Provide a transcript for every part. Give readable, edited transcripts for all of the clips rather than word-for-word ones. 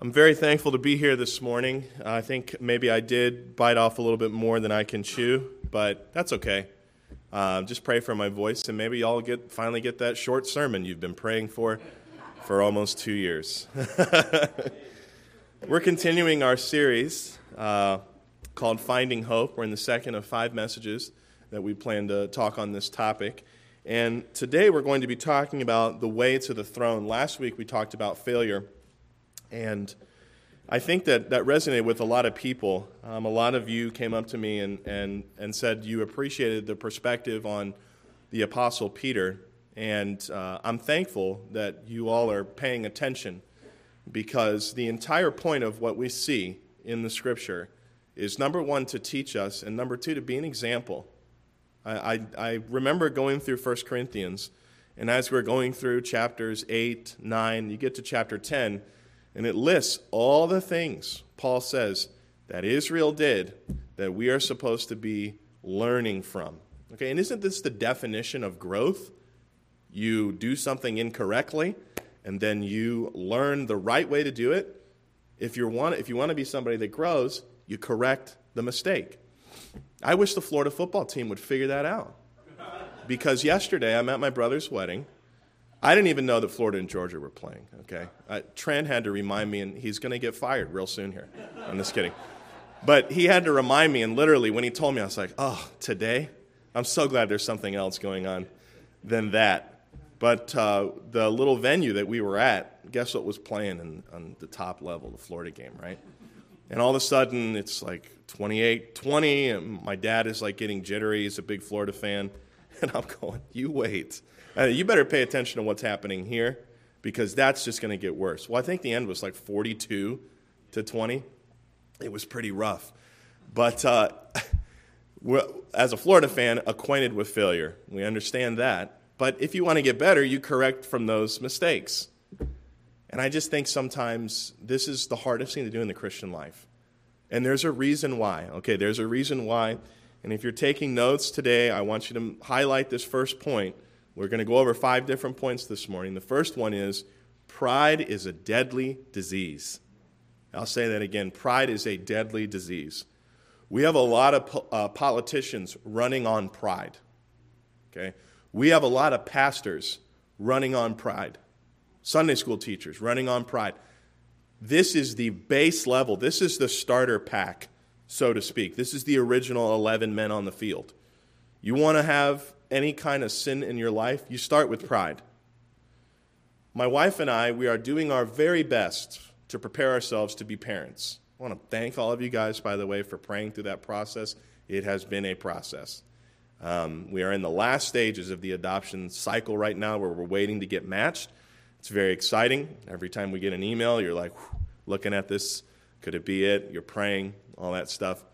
I'm very thankful to be here this morning. I think maybe I did bite off a little bit more than I can chew, but that's okay. Just pray for my voice, and maybe y'all finally get that short sermon you've been praying for almost 2 years. We're continuing our series called Finding Hope. We're in the second of 5 messages that we plan to talk on this topic. And today we're going to be talking about the way to the throne. Last week we talked about failure. And I think that resonated with a lot of people. A lot of you came up to me and said you appreciated the perspective on the Apostle Peter. And I'm thankful that you all are paying attention, because the entire point of what we see in the Scripture is, number one, to teach us, and number two, to be an example. I remember going through 1 Corinthians, and as we're going through chapters 8, 9, you get to chapter 10, and it lists all the things Paul says that Israel did that we are supposed to be learning from. Okay, and isn't this the definition of growth? You do something incorrectly, and then you learn the right way to do it. If you want to be somebody that grows, you correct the mistake. I wish the Florida football team would figure that out. Because yesterday I'm at my brother's wedding. I didn't even know that Florida and Georgia were playing, okay? Trent had to remind me, and he's going to get fired real soon here. I'm just kidding. But he had to remind me, and literally when he told me, I was like, oh, today? I'm so glad there's something else going on than that. But the little venue that we were at, guess what was playing on the top level, the Florida game, right? And all of a sudden, it's like 28-20, and my dad is like getting jittery. He's a big Florida fan. And I'm going, you wait. You better pay attention to what's happening here, because that's just going to get worse. Well, I think the end was like 42-20. It was pretty rough. But as a Florida fan, acquainted with failure, we understand that. But if you want to get better, you correct from those mistakes. And I just think sometimes this is the hardest thing to do in the Christian life. And there's a reason why. Okay, there's a reason why. And if you're taking notes today, I want you to highlight this first point. We're going to go over 5 different points this morning. The first one is, pride is a deadly disease. I'll say that again. Pride is a deadly disease. We have a lot of politicians running on pride. Okay? We have a lot of pastors running on pride. Sunday school teachers running on pride. This is the base level. This is the starter pack, so to speak. This is the original 11 men on the field. You want to have any kind of sin in your life, you start with pride. My wife and I, we are doing our very best to prepare ourselves to be parents. I want to thank all of you guys, by the way, for praying through that process. It has been a process. We are in the last stages of the adoption cycle right now, where we're waiting to get matched. It's very exciting. Every time we get an email, you're like, looking at this, could it be it? You're praying, all that stuff.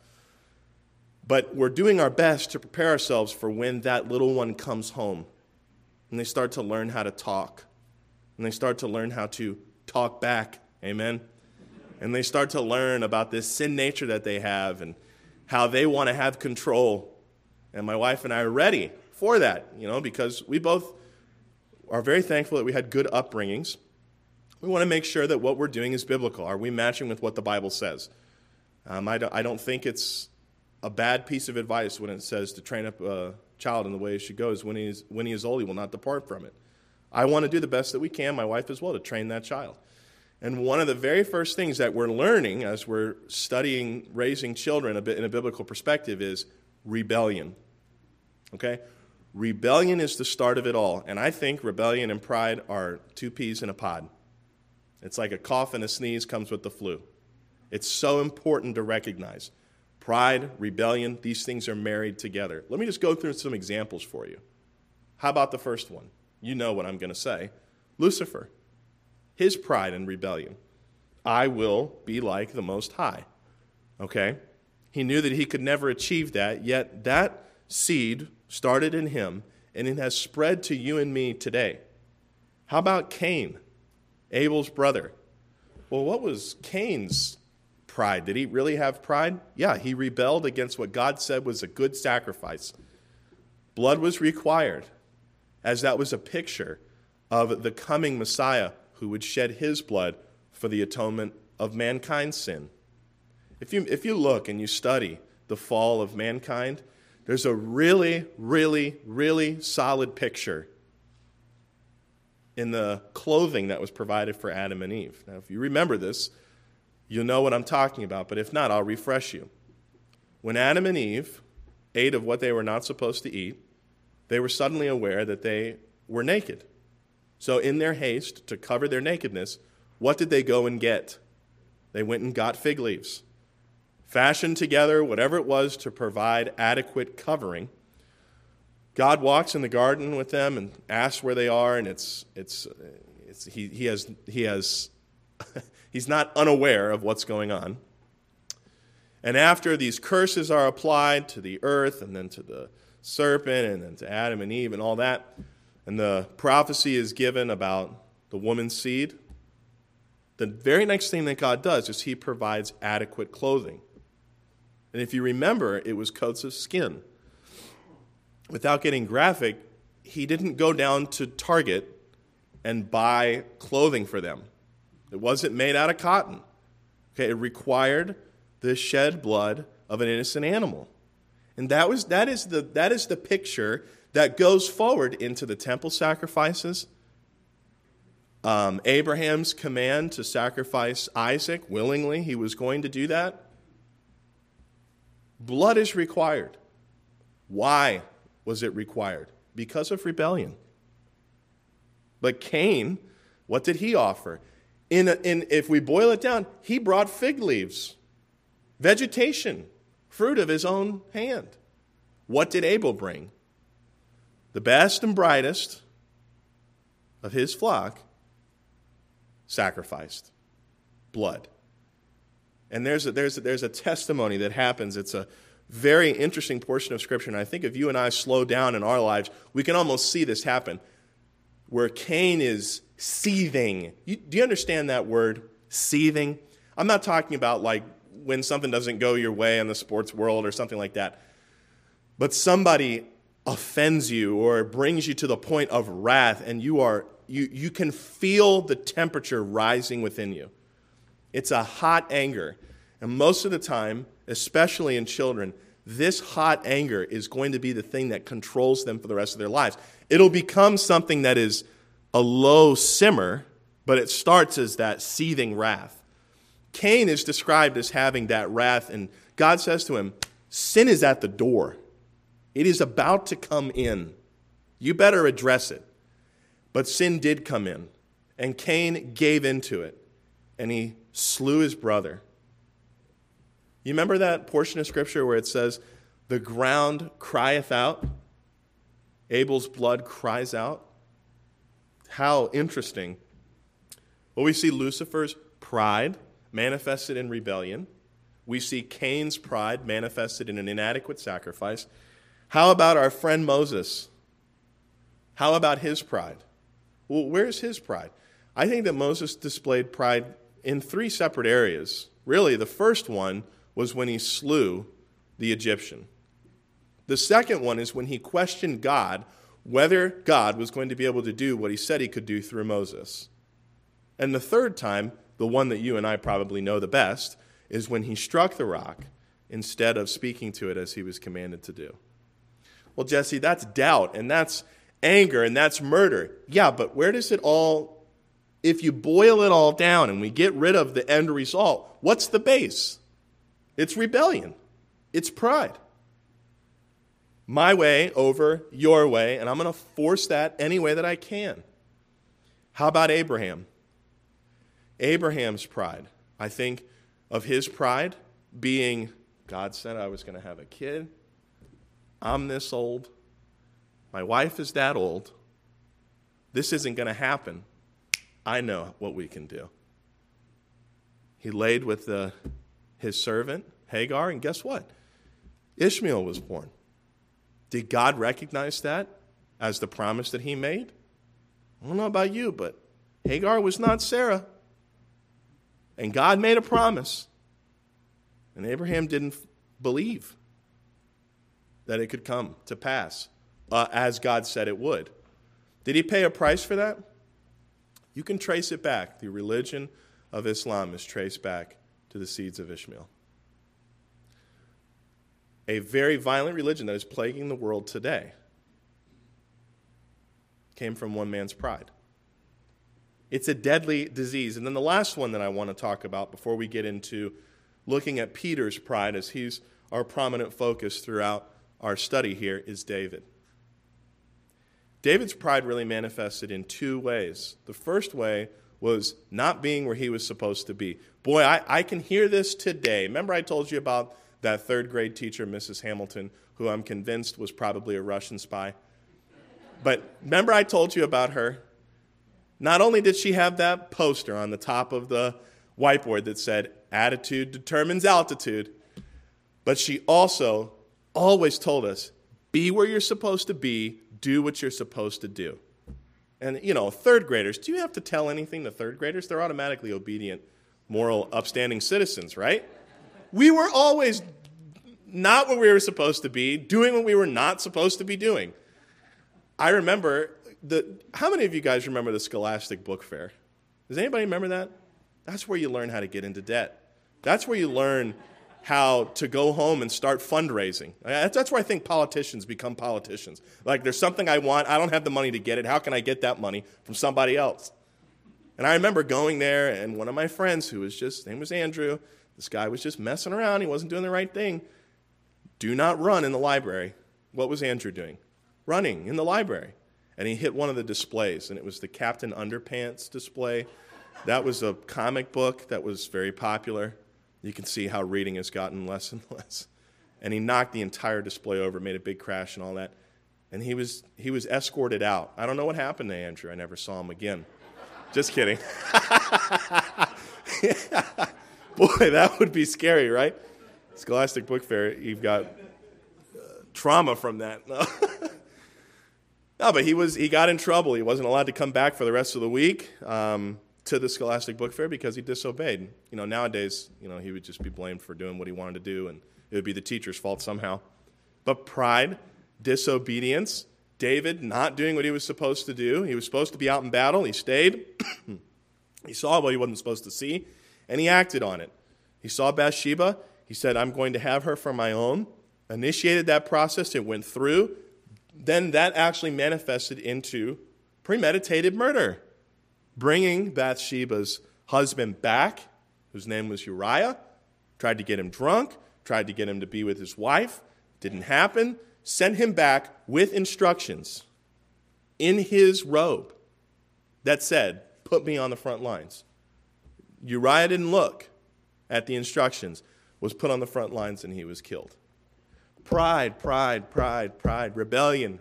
But we're doing our best to prepare ourselves for when that little one comes home and they start to learn how to talk, and they start to learn how to talk back, amen? And they start to learn about this sin nature that they have and how they want to have control. And my wife and I are ready for that, because we both are very thankful that we had good upbringings. We want to make sure that what we're doing is biblical. Are we matching with what the Bible says? I don't think it's a bad piece of advice when it says to train up a child in the way he should go. When he is old, he will not depart from it. I want to do the best that we can, my wife as well, to train that child. And one of the very first things that we're learning as we're studying raising children a bit in a biblical perspective is rebellion. Okay? Rebellion is the start of it all. And I think rebellion and pride are 2 peas in a pod. It's like a cough and a sneeze comes with the flu. It's so important to recognize. Pride, rebellion, these things are married together. Let me just go through some examples for you. How about the first one? You know what I'm going to say. Lucifer. His pride and rebellion. I will be like the Most High. Okay? He knew that he could never achieve that, yet that seed started in him, and it has spread to you and me today. How about Cain, Abel's brother? Well, what was Cain's pride? Did he really have pride? Yeah, he rebelled against what God said was a good sacrifice. Blood was required, as that was a picture of the coming Messiah who would shed his blood for the atonement of mankind's sin. If you look and you study the fall of mankind, there's a really, really, really solid picture in the clothing that was provided for Adam and Eve. Now, if you remember this, you'll know what I'm talking about, but if not, I'll refresh you. When Adam and Eve ate of what they were not supposed to eat, they were suddenly aware that they were naked. So in their haste to cover their nakedness, what did they go and get? They went and got fig leaves, fashioned together whatever it was to provide adequate covering. God walks in the garden with them and asks where they are, and he's not unaware of what's going on. And after these curses are applied to the earth and then to the serpent and then to Adam and Eve and all that, and the prophecy is given about the woman's seed, the very next thing that God does is he provides adequate clothing. And if you remember, it was coats of skin. Without getting graphic, he didn't go down to Target and buy clothing for them. It wasn't made out of cotton. Okay, it required the shed blood of an innocent animal. And that is the picture that goes forward into the temple sacrifices, Abraham's command to sacrifice Isaac willingly. He was going to do that. Blood is required. Why was it required? Because of rebellion. But Cain, what did he offer? If we boil it down, he brought fig leaves, vegetation, fruit of his own hand. What did Abel bring? The best and brightest of his flock sacrificed blood. And there's a testimony that happens. It's a very interesting portion of Scripture, and I think if you and I slow down in our lives, we can almost see this happen, where Cain is seething. Do you understand that word, seething? I'm not talking about like when something doesn't go your way in the sports world or something like that, but somebody offends you or brings you to the point of wrath, and you can feel the temperature rising within you. It's a hot anger. And most of the time, especially in children, this hot anger is going to be the thing that controls them for the rest of their lives. It'll become something that is a low simmer, but it starts as that seething wrath. Cain is described as having that wrath, and God says to him, sin is at the door. It is about to come in. You better address it. But sin did come in, and Cain gave into it, and he slew his brother. You remember that portion of Scripture where it says, the ground crieth out? Abel's blood cries out. How interesting. Well, we see Lucifer's pride manifested in rebellion. We see Cain's pride manifested in an inadequate sacrifice. How about our friend Moses? How about his pride? Well, where's his pride? I think that Moses displayed pride in three separate areas. Really, the first one was when he slew the Egyptian. The second one is when he questioned God whether God was going to be able to do what he said he could do through Moses. And the third time, the one that you and I probably know the best, is when he struck the rock instead of speaking to it as he was commanded to do. Well, Jesse, that's doubt, and that's anger, and that's murder. Yeah, but where does it all, if you boil it all down and we get rid of the end result, what's the base? It's rebellion. It's pride. My way over your way, and I'm going to force that any way that I can. How about Abraham? Abraham's pride. I think of his pride being, God said I was going to have a kid. I'm this old. My wife is that old. This isn't going to happen. I know what we can do. He laid with his servant, Hagar, and guess what? Ishmael was born. Did God recognize that as the promise that he made? I don't know about you, but Hagar was not Sarah. And God made a promise. And Abraham didn't believe that it could come to pass as God said it would. Did he pay a price for that? You can trace it back, the religion of Islam is traced back to the seeds of Ishmael. A very violent religion that is plaguing the world today came from one man's pride. It's a deadly disease. And then the last one that I want to talk about before we get into looking at Peter's pride, as he's our prominent focus throughout our study here, is David. David's pride really manifested in two ways. The first way was not being where he was supposed to be. Boy, I can hear this today. Remember I told you about that third grade teacher, Mrs. Hamilton, who I'm convinced was probably a Russian spy? But remember I told you about her? Not only did she have that poster on the top of the whiteboard that said, "Attitude determines altitude," but she also always told us, be where you're supposed to be, do what you're supposed to do. And, third graders, do you have to tell anything to third graders? They're automatically obedient, moral, upstanding citizens, right? We were always not where we were supposed to be, doing what we were not supposed to be doing. I remember, how many of you guys remember the Scholastic Book Fair? Does anybody remember that? That's where you learn how to get into debt. That's where you learn how to go home and start fundraising. That's where I think politicians become politicians. Like, there's something I want, I don't have the money to get it, how can I get that money from somebody else? And I remember going there, and one of my friends his name was Andrew, this guy was just messing around, he wasn't doing the right thing. Do not run in the library. What was Andrew doing? Running in the library. And he hit one of the displays, and it was the Captain Underpants display. That was a comic book that was very popular. You can see how reading has gotten less and less. And he knocked the entire display over, made a big crash and all that. And he was escorted out. I don't know what happened to Andrew. I never saw him again. Just kidding. Boy, that would be scary, right? Scholastic Book Fair, you've got trauma from that. No, but he got in trouble. He wasn't allowed to come back for the rest of the week to the Scholastic Book Fair because he disobeyed. Nowadays, he would just be blamed for doing what he wanted to do, and it would be the teacher's fault somehow. But pride, disobedience, David not doing what he was supposed to do. He was supposed to be out in battle. He stayed. He saw what he wasn't supposed to see, and he acted on it. He saw Bathsheba. He said, I'm going to have her for my own. Initiated that process. It went through. Then that actually manifested into premeditated murder, bringing Bathsheba's husband back, whose name was Uriah, tried to get him drunk, tried to get him to be with his wife, didn't happen, sent him back with instructions in his robe that said, put me on the front lines. Uriah didn't look at the instructions, was put on the front lines, and he was killed. Pride, rebellion.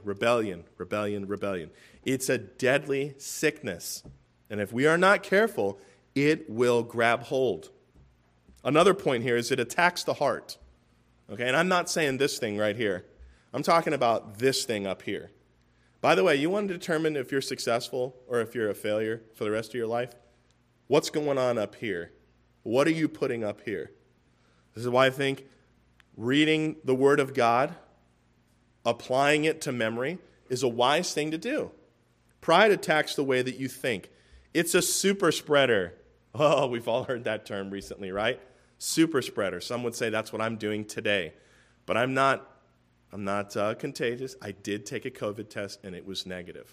It's a deadly sickness. And if we are not careful, it will grab hold. Another point here is it attacks the heart. Okay, and I'm not saying this thing right here. I'm talking about this thing up here. By the way, you want to determine if you're successful or if you're a failure for the rest of your life? What's going on up here? What are you putting up here? This is why I think reading the Word of God, applying it to memory, is a wise thing to do. Pride attacks the way that you think. It's a super spreader. Oh, we've all heard that term recently, right? Super spreader. Some would say that's what I'm doing today. But I'm not contagious. I did take a COVID test, and it was negative.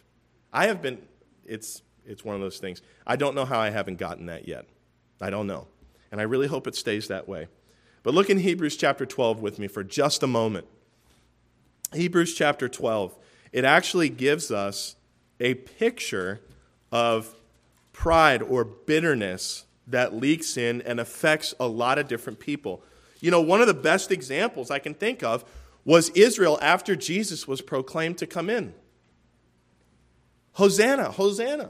It's one of those things. I don't know how I haven't gotten that yet. I don't know. And I really hope it stays that way. But look in Hebrews chapter 12 with me for just a moment. Hebrews chapter 12. It actually gives us a picture of pride or bitterness that leaks in and affects a lot of different people. One of the best examples I can think of was Israel after Jesus was proclaimed to come in. Hosanna, Hosanna.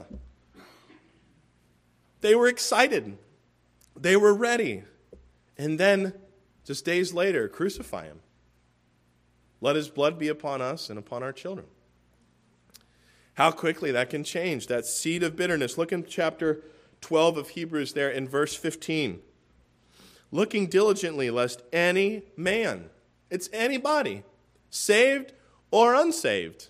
They were excited. They were ready. And then, just days later, crucify him. Let his blood be upon us and upon our children. How quickly that can change, that seed of bitterness. Look in chapter 12 of Hebrews there in verse 15. Looking diligently lest any man, it's anybody, saved or unsaved,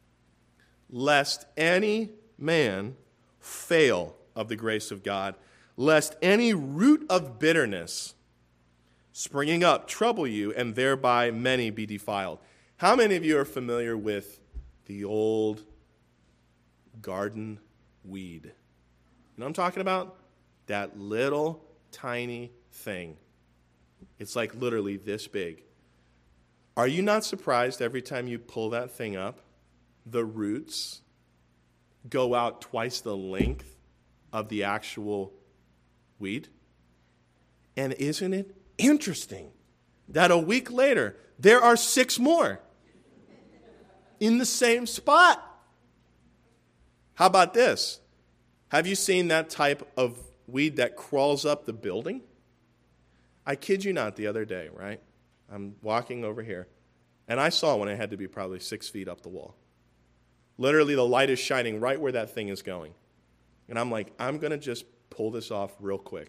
lest any man fail of the grace of God, lest any root of bitterness springing up trouble you, and thereby many be defiled. How many of you are familiar with the old garden weed? You know what I'm talking about? That little tiny thing. It's like literally this big. Are you not surprised every time you pull that thing up, the roots go out twice the length of the actual weed? And isn't it interesting that a week later, there are 6 more in the same spot? How about this? Have you seen that type of weed that crawls up the building? I kid you not, the other day, right? I'm walking over here, and I saw one. It had to be probably 6 feet up the wall. Literally, the light is shining right where that thing is going. And I'm like, I'm going to just pull this off real quick.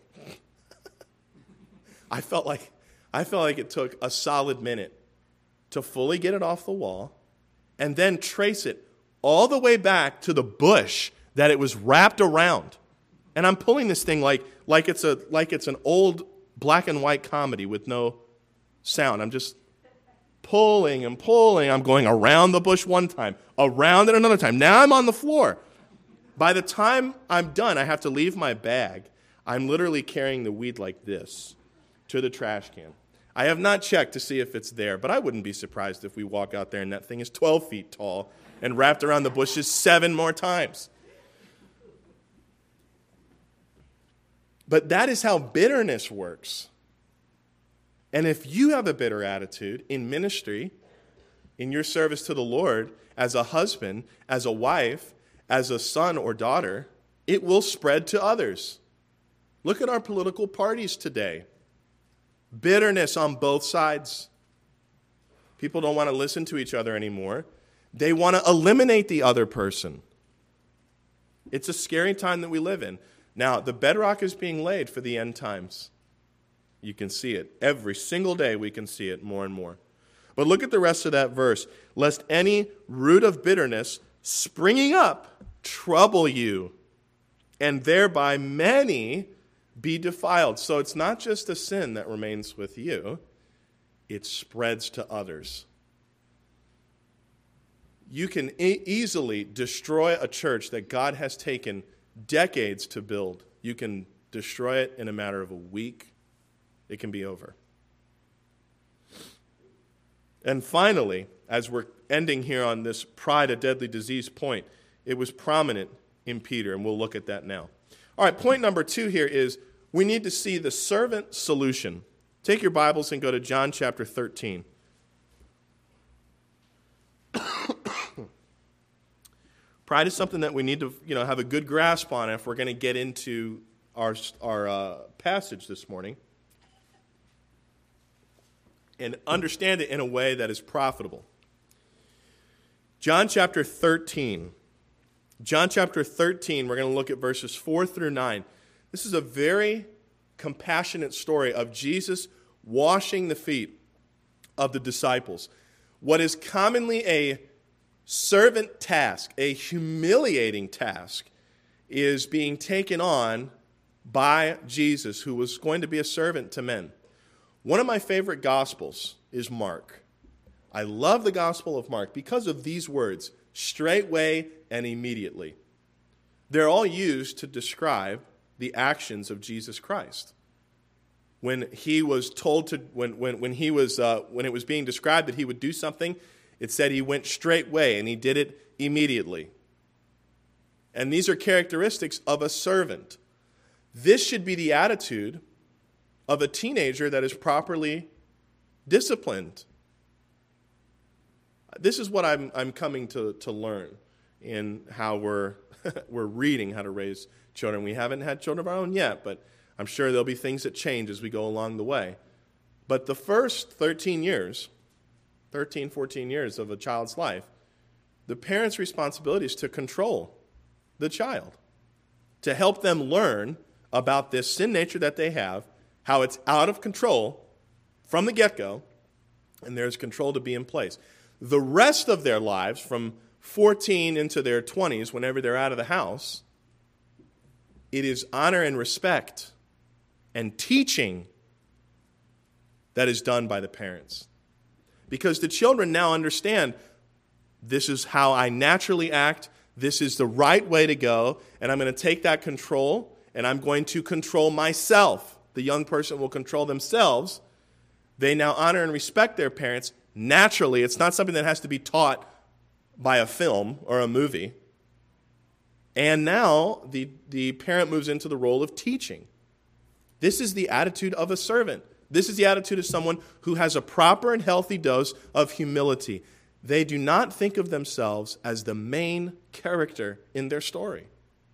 I felt like it took a solid minute to fully get it off the wall and then trace it all the way back to the bush that it was wrapped around. And I'm pulling this thing like it's an old black and white comedy with no sound. I'm just pulling and pulling. I'm going around the bush one time, around it another time. Now I'm on the floor. By the time I'm done, I have to leave my bag. I'm literally carrying the weed like this to the trash can. I have not checked to see if it's there, but I wouldn't be surprised if we walk out there and that thing is 12 feet tall and wrapped around the bushes 7 more times. But that is how bitterness works. And if you have a bitter attitude in ministry, in your service to the Lord, as a husband, as a wife, as a son or daughter, it will spread to others. Look at our political parties today. Bitterness on both sides. People don't want to listen to each other anymore. They want to eliminate the other person. It's a scary time that we live in. Now, the bedrock is being laid for the end times. You can see it. Every single day we can see it more and more. But look at the rest of that verse. Lest any root of bitterness springing up trouble you, and thereby many be defiled. So it's not just a sin that remains with you. It spreads to others. You can easily destroy a church that God has taken decades to build. You can destroy it in a matter of a week. It can be over. And finally, as we're ending here on this pride, a deadly disease point, it was prominent in Peter, and we'll look at that now. All right, point number 2 here is we need to see the servant solution. Take your Bibles and go to John chapter 13. Pride is something that we need to, have a good grasp on if we're going to get into our passage this morning and understand it in a way that is profitable. John chapter 13. John chapter 13, we're going to look at verses 4 through 9. This is a very compassionate story of Jesus washing the feet of the disciples. What is commonly a servant task, a humiliating task, is being taken on by Jesus, who was going to be a servant to men. One of my favorite Gospels is Mark. I love the Gospel of Mark because of these words, straightway and immediately. They're all used to describe the actions of Jesus Christ. When he was told to, when it was being described that he would do something, it said he went straightway and he did it immediately. And these are characteristics of a servant. This should be the attitude of a teenager that is properly disciplined. This is what I'm coming to learn in how we're reading how to raise children. We haven't had children of our own yet, but I'm sure there'll be things that change as we go along the way. But the first 13, 14 years of a child's life, the parent's responsibility is to control the child, to help them learn about this sin nature that they have, how it's out of control from the get-go, and there's control to be in place. The rest of their lives, from 14 into their 20s, whenever they're out of the house, it is honor and respect and teaching that is done by the parents. Because the children now understand, this is how I naturally act, this is the right way to go, and I'm going to take that control, and I'm going to control myself. The young person will control themselves. They now honor and respect their parents naturally. It's not something that has to be taught by a film or a movie. And now the parent moves into the role of teaching. This is the attitude of a servant. This is the attitude of someone who has a proper and healthy dose of humility. They do not think of themselves as the main character in their story.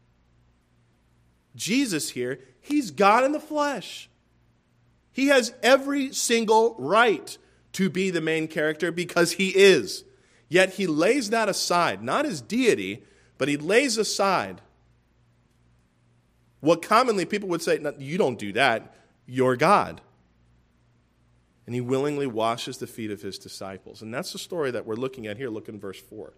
Jesus here, he's God in the flesh. He has every single right to be the main character because he is. Yet he lays that aside, not his deity, but he lays aside what commonly people would say, no, you don't do that, you're God. And he willingly washes the feet of his disciples. And that's the story that we're looking at here. Look in verse 4.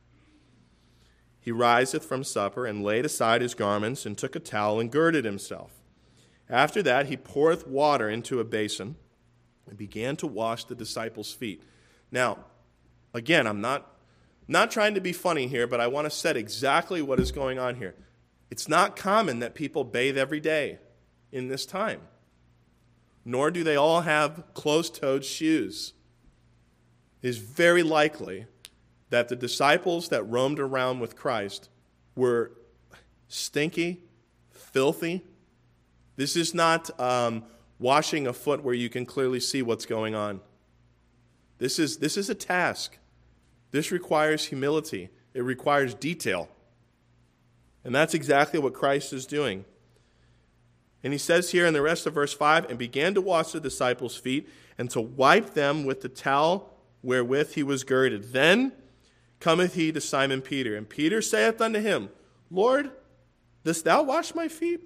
He riseth from supper, and laid aside his garments, and took a towel, and girded himself. After that he poureth water into a basin, and began to wash the disciples' feet. Now, again, I'm not trying to be funny here, but I want to set exactly what is going on here. It's not common that people bathe every day in this time. Nor do they all have closed-toed shoes. It is very likely that the disciples that roamed around with Christ were stinky, filthy. This is not washing a foot where you can clearly see what's going on. This is a task. This requires humility. It requires detail. And that's exactly what Christ is doing. And he says here in the rest of verse 5, and began to wash the disciples' feet, and to wipe them with the towel wherewith he was girded. Then cometh he to Simon Peter, and Peter saith unto him, Lord, dost thou wash my feet?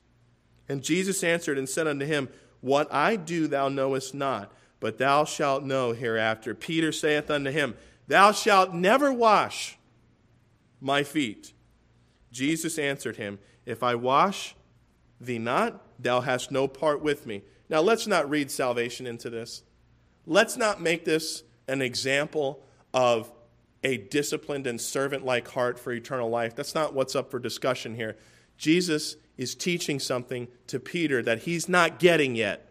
And Jesus answered and said unto him, What I do thou knowest not, but thou shalt know hereafter. Peter saith unto him, Thou shalt never wash my feet. Jesus answered him, If I wash thee not, thou hast no part with me. Now let's not read salvation into this. Let's not make this an example of a disciplined and servant-like heart for eternal life. That's not what's up for discussion here. Jesus is teaching something to Peter that he's not getting yet.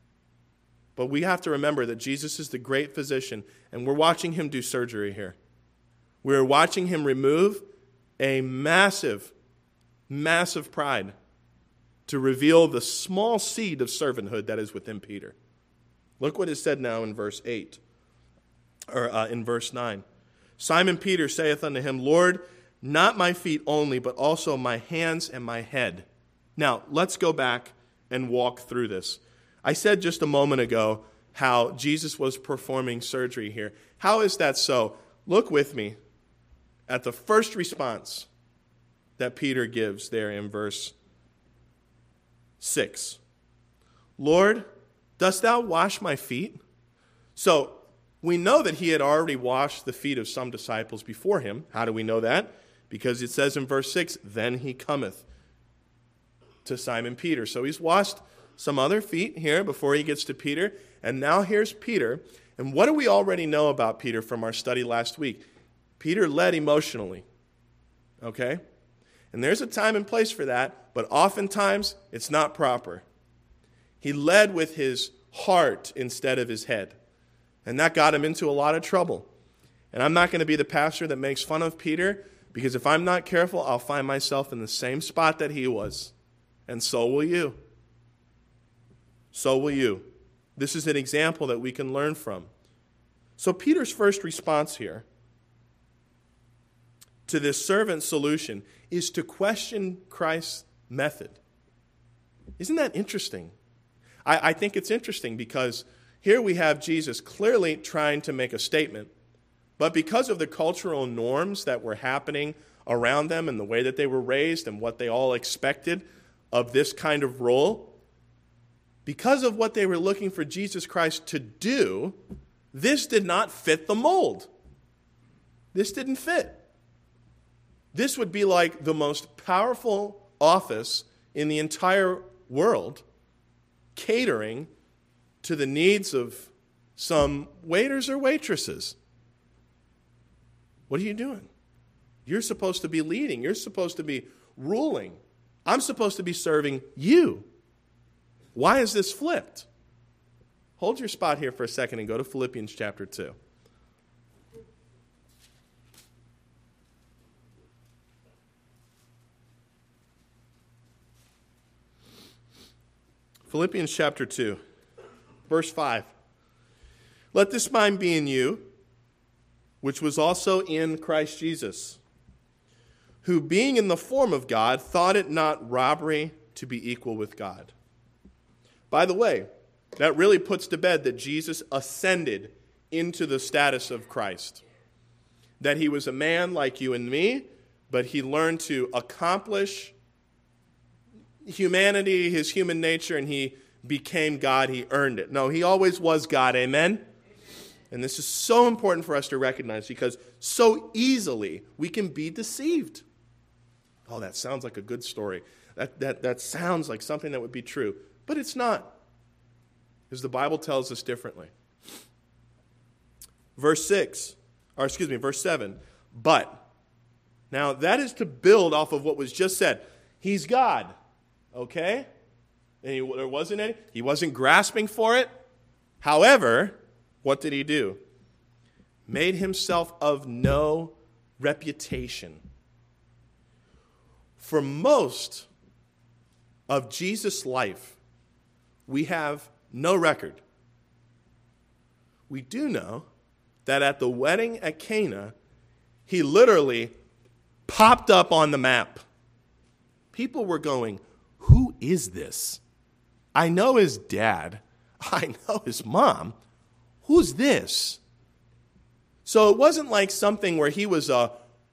But we have to remember that Jesus is the great physician, and we're watching him do surgery here. We're watching him remove a massive, massive pride to reveal the small seed of servanthood that is within Peter. Look what is said now in verse 8, or in verse 9. Simon Peter saith unto him, Lord, not my feet only, but also my hands and my head. Now, let's go back and walk through this. I said just a moment ago how Jesus was performing surgery here. How is that so? Look with me at the first response that Peter gives there in verse 6. Lord, dost thou wash my feet? So we know that he had already washed the feet of some disciples before him. How do we know that? Because it says in verse 6, then he cometh to Simon Peter. So he's washed some other feet here before he gets to Peter. And now here's Peter. And what do we already know about Peter from our study last week? Peter led emotionally. Okay? And there's a time and place for that, but oftentimes it's not proper. He led with his heart instead of his head. And that got him into a lot of trouble. And I'm not going to be the pastor that makes fun of Peter, because if I'm not careful, I'll find myself in the same spot that he was. And so will you. So will you. This is an example that we can learn from. So Peter's first response here to this servant solution is to question Christ's method. Isn't that interesting? I think it's interesting because here we have Jesus clearly trying to make a statement, but because of the cultural norms that were happening around them and the way that they were raised and what they all expected of this kind of role, because of what they were looking for Jesus Christ to do, this did not fit the mold. This didn't fit. This would be like the most powerful office in the entire world catering to the needs of some waiters or waitresses. What are you doing? You're supposed to be leading. You're supposed to be ruling. I'm supposed to be serving you. Why is this flipped? Hold your spot here for a second and go to Philippians chapter 2. Philippians chapter 2, verse 5. Let this mind be in you, which was also in Christ Jesus, who being in the form of God, thought it not robbery to be equal with God. By the way, that really puts to bed that Jesus ascended into the status of Christ. That he was a man like you and me, but he learned to accomplish humanity, his human nature, and he became God. He earned it. No, he always was God. Amen? And this is so important for us to recognize because so easily we can be deceived. Oh, that sounds like a good story. That sounds like something that would be true. But it's not. Because the Bible tells us differently. Verse 7. But. Now, that is to build off of what was just said. He's God. Okay? And he wasn't grasping for it. However, what did he do? Made himself of no reputation. For most of Jesus' life, we have no record. We do know that at the wedding at Cana, he literally popped up on the map. People were going, who is this? I know his dad. I know his mom. Who's this? So it wasn't like something where he was an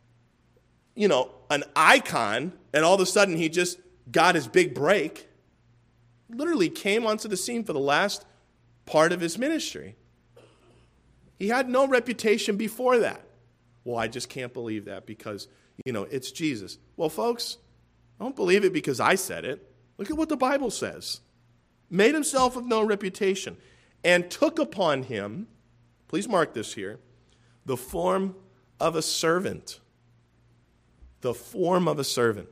icon and all of a sudden he just got his big break. Literally came onto the scene for the last part of his ministry. He had no reputation before that. Well, I just can't believe that because, it's Jesus. Well, folks, don't believe it because I said it. Look at what the Bible says. Made himself of no reputation and took upon him, please mark this here, the form of a servant. The form of a servant.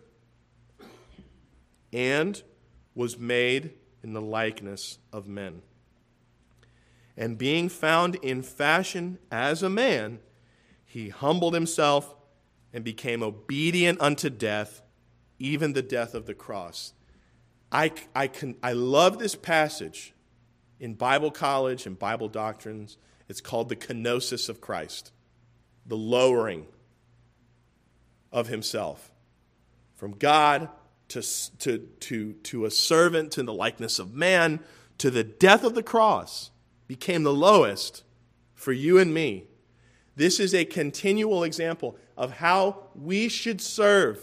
And was made in the likeness of men. And being found in fashion as a man, he humbled himself and became obedient unto death, even the death of the cross. I love this passage in Bible college and Bible doctrines. It's called the kenosis of Christ, the lowering of himself from God to a servant, to the likeness of man, to the death of the cross, became the lowest for you and me. This is a continual example of how we should serve.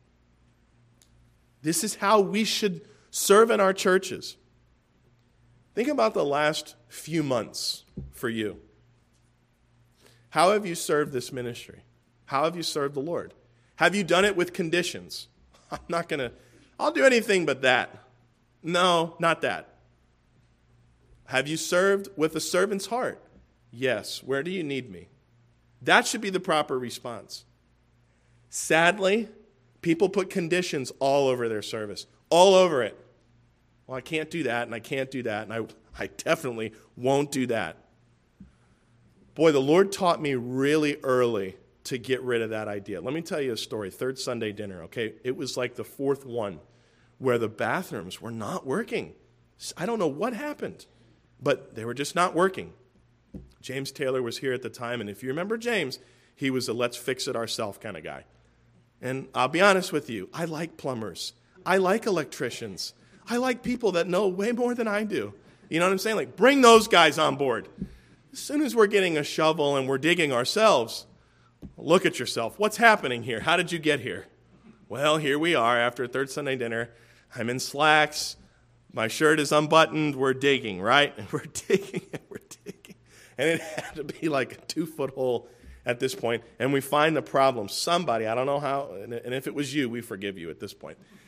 This is how we should serve in our churches. Think about the last few months for you. How have you served this ministry? How have you served the Lord? Have you done it with conditions? I'll do anything but that. No, not that. Have you served with a servant's heart? Yes. Where do you need me? That should be the proper response. Sadly, people put conditions all over their service. All over it. Well, I can't do that, and I can't do that, and I definitely won't do that. Boy, the Lord taught me really early to get rid of that idea. Let me tell you a story. Third Sunday dinner, okay? It was like the fourth one where the bathrooms were not working. I don't know what happened, but they were just not working. James Taylor was here at the time, and if you remember James, he was a let's fix it ourselves kind of guy. And I'll be honest with you, I like plumbers. I like electricians. I like people that know way more than I do. You know what I'm saying? Like, bring those guys on board. As soon as we're getting a shovel and we're digging ourselves, look at yourself. What's happening here? How did you get here? Well, here we are after Third Sunday dinner. I'm in slacks. My shirt is unbuttoned. We're digging, right? And we're digging and we're digging. And it had to be like a 2-foot hole at this point. And we find the problem. Somebody, I don't know how, and if it was you, we forgive you at this point.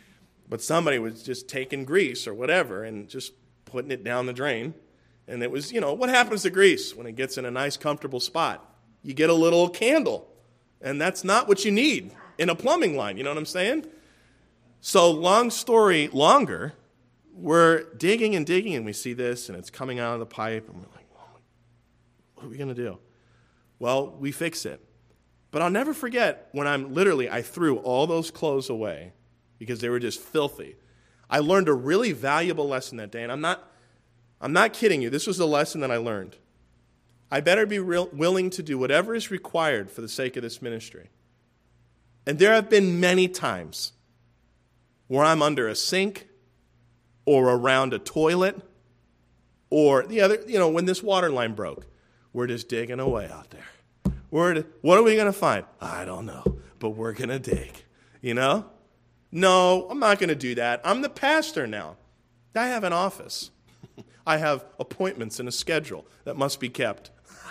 But somebody was just taking grease or whatever and just putting it down the drain. And it was, what happens to grease when it gets in a nice, comfortable spot? You get a little candle. And that's not what you need in a plumbing line. You know what I'm saying? So long story longer, we're digging and we see this and it's coming out of the pipe. And we're like, oh, what are we going to do? Well, we fix it. But I'll never forget when I threw all those clothes away because they were just filthy. I learned a really valuable lesson that day, and I'm not kidding you. This was a lesson that I learned. I better be willing to do whatever is required for the sake of this ministry. And there have been many times where I'm under a sink or around a toilet or the other, when this water line broke. We're just digging away out there. What are we going to find? I don't know, but we're going to dig, No, I'm not going to do that. I'm the pastor now. I have an office. I have appointments and a schedule that must be kept.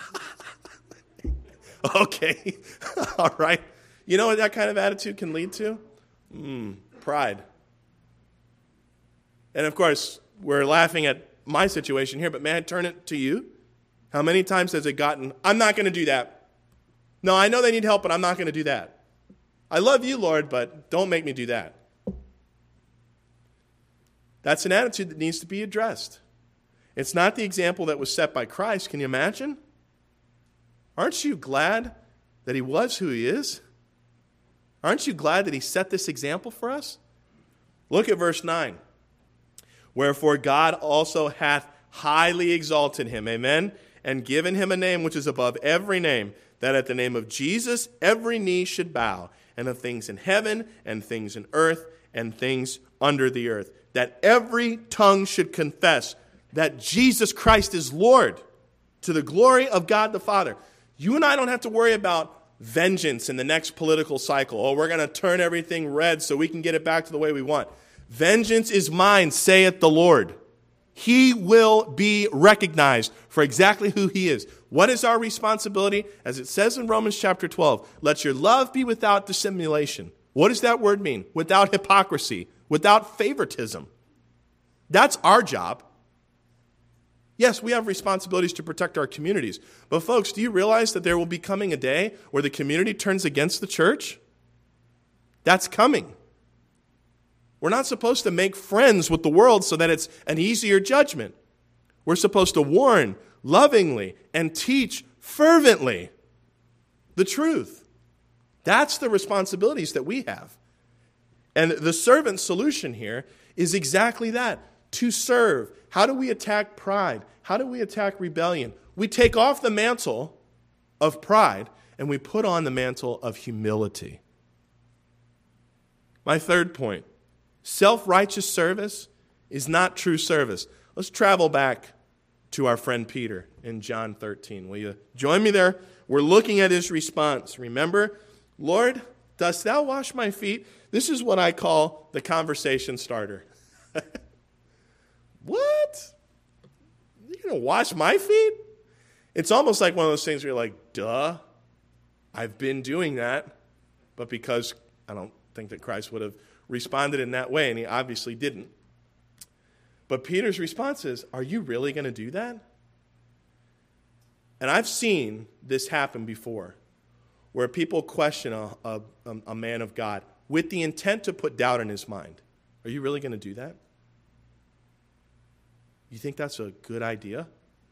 Okay, all right. You know what that kind of attitude can lead to? Pride. And of course, we're laughing at my situation here, but may I turn it to you? How many times has it gotten, I'm not going to do that. No, I know they need help, but I'm not going to do that. I love you, Lord, but don't make me do that. That's an attitude that needs to be addressed. It's not the example that was set by Christ. Can you imagine? Aren't you glad that he was who he is? Aren't you glad that he set this example for us? Look at verse 9. Wherefore God also hath highly exalted him, amen, and given him a name which is above every name, that at the name of Jesus every knee should bow, and of things in heaven, and things in earth, and things under the earth, that every tongue should confess that Jesus Christ is Lord, to the glory of God the Father. You and I don't have to worry about vengeance in the next political cycle. Oh, we're going to turn everything red so we can get it back to the way we want. Vengeance is mine, saith the Lord. He will be recognized for exactly who he is. What is our responsibility? As it says in Romans chapter 12, let your love be without dissimulation. What does that word mean? Without hypocrisy, without favoritism. That's our job. Yes, we have responsibilities to protect our communities. But folks, do you realize that there will be coming a day where the community turns against the church? That's coming. We're not supposed to make friends with the world so that it's an easier judgment. We're supposed to warn lovingly and teach fervently the truth. That's the responsibilities that we have. And the servant solution here is exactly that, to serve. How do we attack pride? How do we attack rebellion? We take off the mantle of pride and we put on the mantle of humility. My third point. Self-righteous service is not true service. Let's travel back to our friend Peter in John 13. Will you join me there? We're looking at his response. Remember, Lord, dost thou wash my feet? This is what I call the conversation starter. What? You're going to wash my feet? It's almost like one of those things where you're like, duh, I've been doing that. But because I don't think that Christ would have responded in that way, and he obviously didn't. But Peter's response is, are you really going to do that? And I've seen this happen before, where people question a man of God with the intent to put doubt in his mind. Are you really going to do that? You think that's a good idea?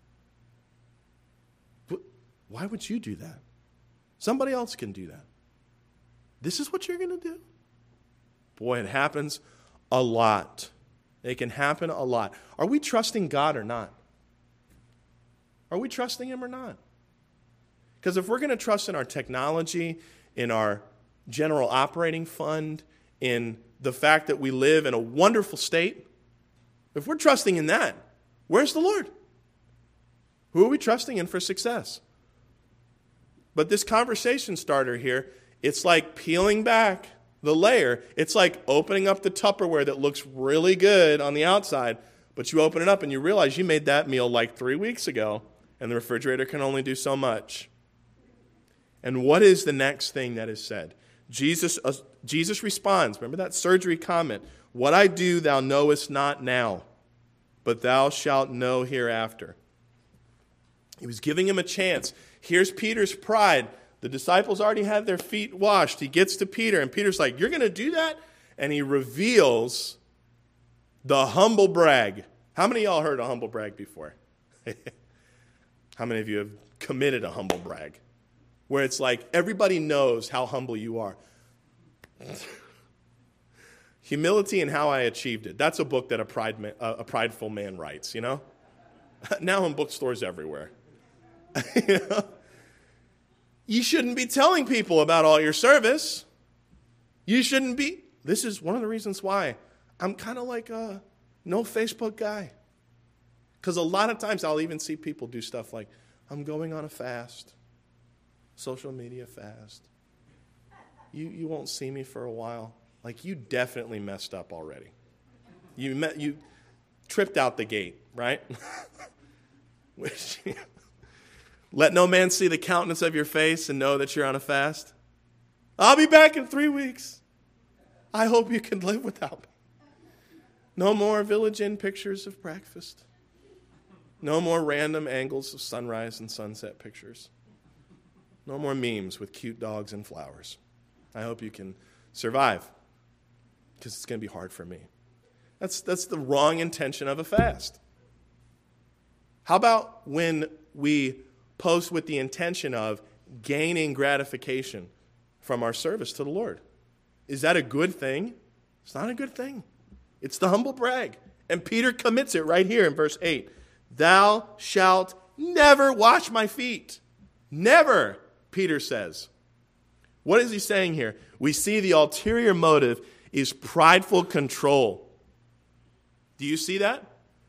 Why would you do that? Somebody else can do that. This is what you're going to do? Boy, it happens a lot. It can happen a lot. Are we trusting God or not? Are we trusting him or not? Because if we're going to trust in our technology, in our general operating fund, in the fact that we live in a wonderful state, if we're trusting in that, where's the Lord? Who are we trusting in for success? But this conversation starter here, it's like peeling back the layer. It's like opening up the Tupperware that looks really good on the outside, but you open it up and you realize you made that meal like 3 weeks ago, and the refrigerator can only do so much. And what is the next thing that is said? Jesus responds. Remember that surgery comment. What I do thou knowest not now, but thou shalt know hereafter. He was giving him a chance. Here's Peter's pride. The disciples already had their feet washed. He gets to Peter, and Peter's like, you're going to do that? And he reveals the humble brag. How many of y'all heard a humble brag before? How many of you have committed a humble brag? Where it's like everybody knows how humble you are. Humility and How I Achieved It. That's a book that a prideful man writes, you know? Now in bookstores everywhere. You know? You shouldn't be telling people about all your service. You shouldn't be. This is one of the reasons why I'm kind of like a no Facebook guy. Because a lot of times I'll even see people do stuff like, I'm going on a fast, social media fast. You won't see me for a while. Like, you definitely messed up already. You tripped out the gate, right? Let no man see the countenance of your face and know that you're on a fast. I'll be back in 3 weeks. I hope you can live without me. No more Village Inn pictures of breakfast. No more random angles of sunrise and sunset pictures. No more memes with cute dogs and flowers. I hope you can survive, because it's going to be hard for me. That's the wrong intention of a fast. How about when we post with the intention of gaining gratification from our service to the Lord? Is that a good thing? It's not a good thing. It's the humble brag. And Peter commits it right here in verse 8. Thou shalt never wash my feet. Never, Peter says. What is he saying here? We see the ulterior motive is prideful control. Do you see that?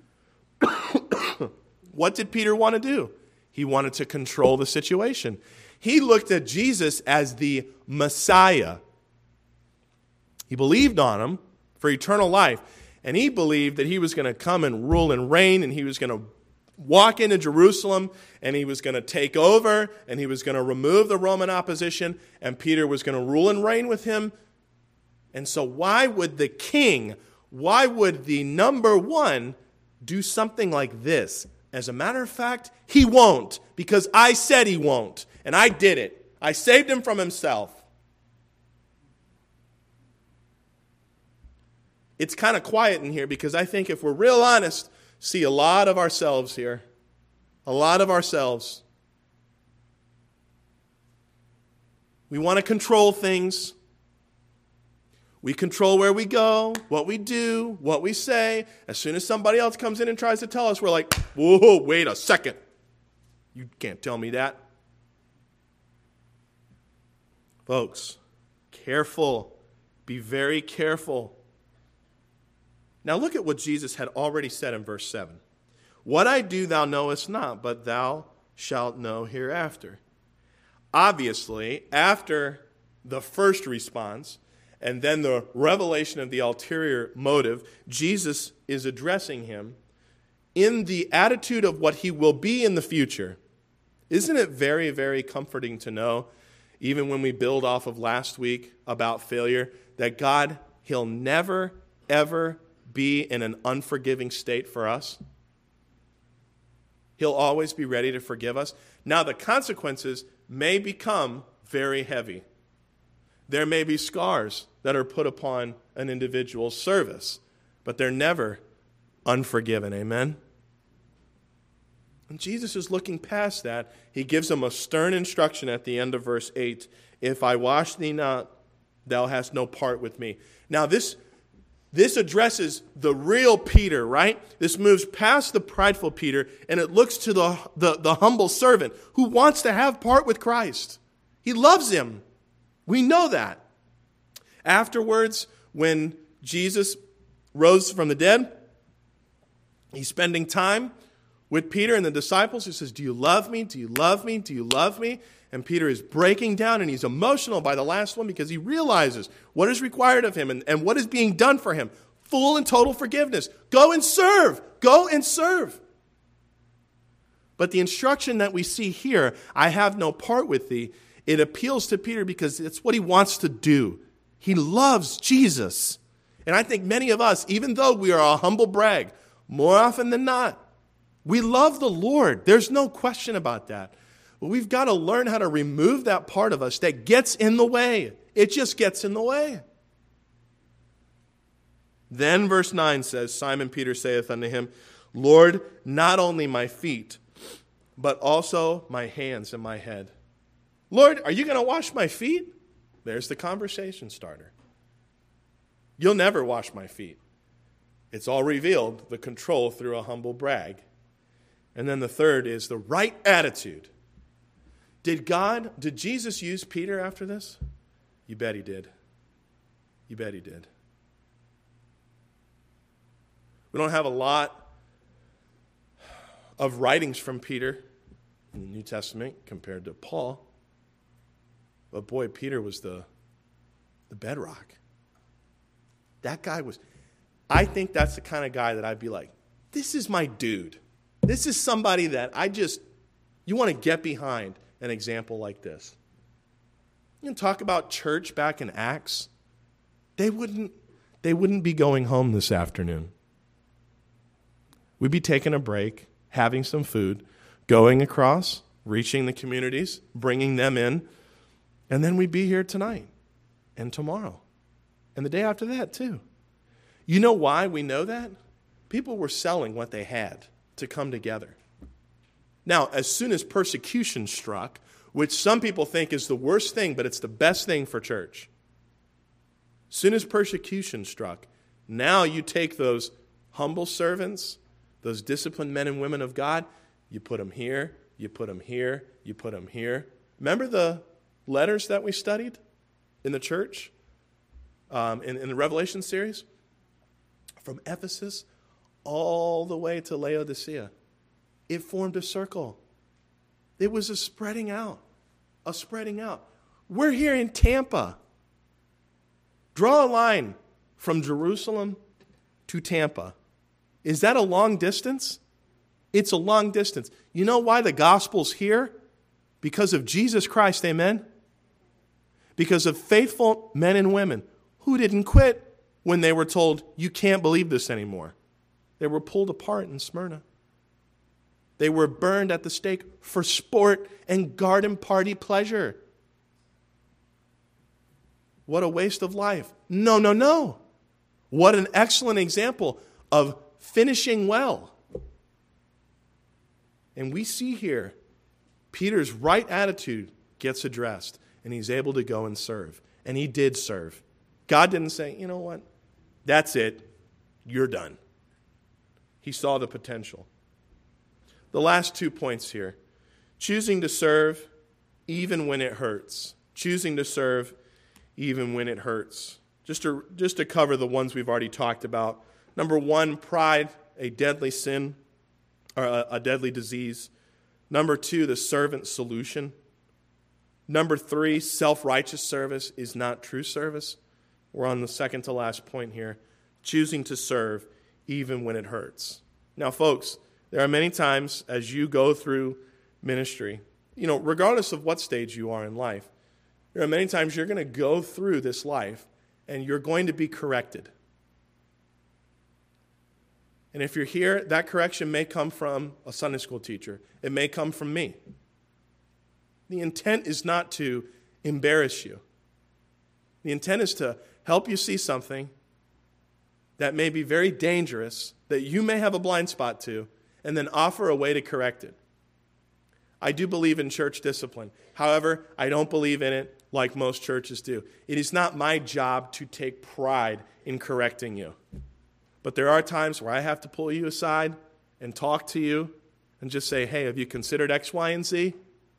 What did Peter want to do? He wanted to control the situation. He looked at Jesus as the Messiah. He believed on him for eternal life. And he believed that he was going to come and rule and reign, and he was going to walk into Jerusalem, and he was going to take over, and he was going to remove the Roman opposition, and Peter was going to rule and reign with him. And so why would the king, why would the number one do something like this? As a matter of fact, he won't, because I said he won't, and I did it. I saved him from himself. It's kind of quiet in here because I think if we're real honest, see a lot of ourselves here. A lot of ourselves. We want to control things. We control where we go, what we do, what we say. As soon as somebody else comes in and tries to tell us, we're like, whoa, wait a second. You can't tell me that. Folks, careful. Be very careful. Now look at what Jesus had already said in verse 7. What I do thou knowest not, but thou shalt know hereafter. Obviously, after the first response, and then the revelation of the ulterior motive, Jesus is addressing him in the attitude of what he will be in the future. Isn't it very, very comforting to know, even when we build off of last week about failure, that God, he'll never, ever be in an unforgiving state for us? He'll always be ready to forgive us. Now, the consequences may become very heavy. There may be scars that are put upon an individual's service, but they're never unforgiven. Amen? And Jesus is looking past that. He gives them a stern instruction at the end of verse 8. If I wash thee not, thou hast no part with me. Now, this addresses the real Peter, right? This moves past the prideful Peter, and it looks to the humble servant who wants to have part with Christ. He loves him. We know that. Afterwards, when Jesus rose from the dead, he's spending time with Peter and the disciples. He says, do you love me? Do you love me? Do you love me? And Peter is breaking down, and he's emotional by the last one because he realizes what is required of him and what is being done for him. Full and total forgiveness. Go and serve. Go and serve. But the instruction that we see here, I have no part with thee, it appeals to Peter because it's what he wants to do. He loves Jesus. And I think many of us, even though we are a humble brag, more often than not, we love the Lord. There's no question about that. But we've got to learn how to remove that part of us that gets in the way. It just gets in the way. Then verse 9 says, Simon Peter saith unto him, Lord, not only my feet, but also my hands and my head. Lord, are you going to wash my feet? There's the conversation starter. You'll never wash my feet. It's all revealed, the control through a humble brag. And then the third is the right attitude. Did Jesus use Peter after this? You bet he did. You bet he did. We don't have a lot of writings from Peter in the New Testament compared to Paul. But boy, Peter was the bedrock. That guy was, I think that's the kind of guy that I'd be like, this is my dude. This is somebody that you want to get behind an example like this. You can talk about church back in Acts. They wouldn't be going home this afternoon. We'd be taking a break, having some food, going across, reaching the communities, bringing them in, and then we'd be here tonight and tomorrow and the day after that too. You know why we know that? People were selling what they had to come together. Now, as soon as persecution struck, which some people think is the worst thing, but it's the best thing for church. As soon as persecution struck, now you take those humble servants, those disciplined men and women of God, you put them here, you put them here, you put them here. Remember the letters that we studied in the church, in the Revelation series? From Ephesus all the way to Laodicea. It formed a circle. It was a spreading out. We're here in Tampa. Draw a line from Jerusalem to Tampa. Is that a long distance? It's a long distance. You know why the gospel's here? Because of Jesus Christ, amen? Because of faithful men and women who didn't quit when they were told, you can't believe this anymore. They were pulled apart in Smyrna. They were burned at the stake for sport and garden party pleasure. What a waste of life. No. What an excellent example of finishing well. And we see here, Peter's right attitude gets addressed, and he's able to go and serve. And he did serve. God didn't say, you know what, that's it, you're done. He saw the potential. The last 2 points here. Choosing to serve even when it hurts. Choosing to serve even when it hurts. Just to cover the ones we've already talked about. Number 1, pride, a deadly sin, or a deadly disease. Number 2, the servant solution. Number 3, self-righteous service is not true service. We're on the second to last point here. Choosing to serve even when it hurts. Now, folks, there are many times as you go through ministry, regardless of what stage you are in life, there are many times you're going to go through this life and you're going to be corrected. And if you're here, that correction may come from a Sunday school teacher. It may come from me. The intent is not to embarrass you. The intent is to help you see something that may be very dangerous, that you may have a blind spot to, and then offer a way to correct it. I do believe in church discipline. However, I don't believe in it like most churches do. It is not my job to take pride in correcting you. But there are times where I have to pull you aside and talk to you and just say, hey, have you considered X, Y, and Z?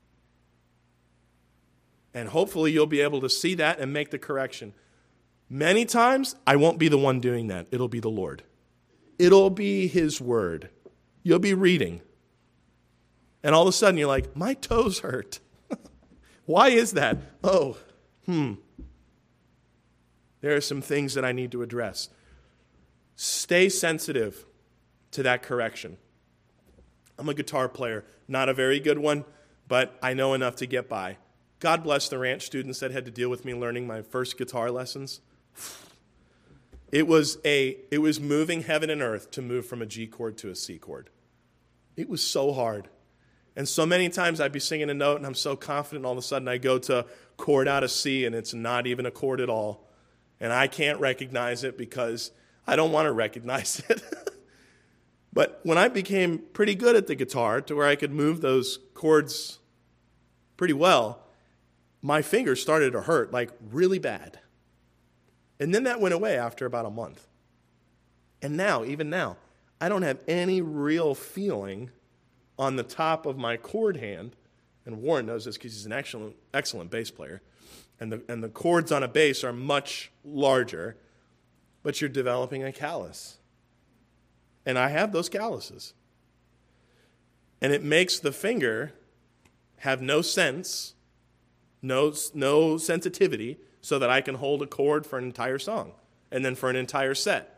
And hopefully you'll be able to see that and make the correction. Many times, I won't be the one doing that. It'll be the Lord. It'll be His Word. You'll be reading. And all of a sudden, you're like, my toes hurt. Why is that? There are some things that I need to address. Stay sensitive to that correction. I'm a guitar player, not a very good one, but I know enough to get by. God bless the ranch students that had to deal with me learning my first guitar lessons. It was moving heaven and earth to move from a G chord to a C chord. It was so hard. And so many times I'd be singing a note and I'm so confident, and all of a sudden I go to chord out of C and it's not even a chord at all. And I can't recognize it because I don't want to recognize it. But when I became pretty good at the guitar to where I could move those chords pretty well, my fingers started to hurt, like really bad. And then that went away after about a month. And now, even now, I don't have any real feeling on the top of my chord hand. And Warren knows this because he's an excellent bass player. And the chords on a bass are much larger, but you're developing a callus. And I have those calluses. And it makes the finger have no sense, no sensitivity, so that I can hold a chord for an entire song and then for an entire set.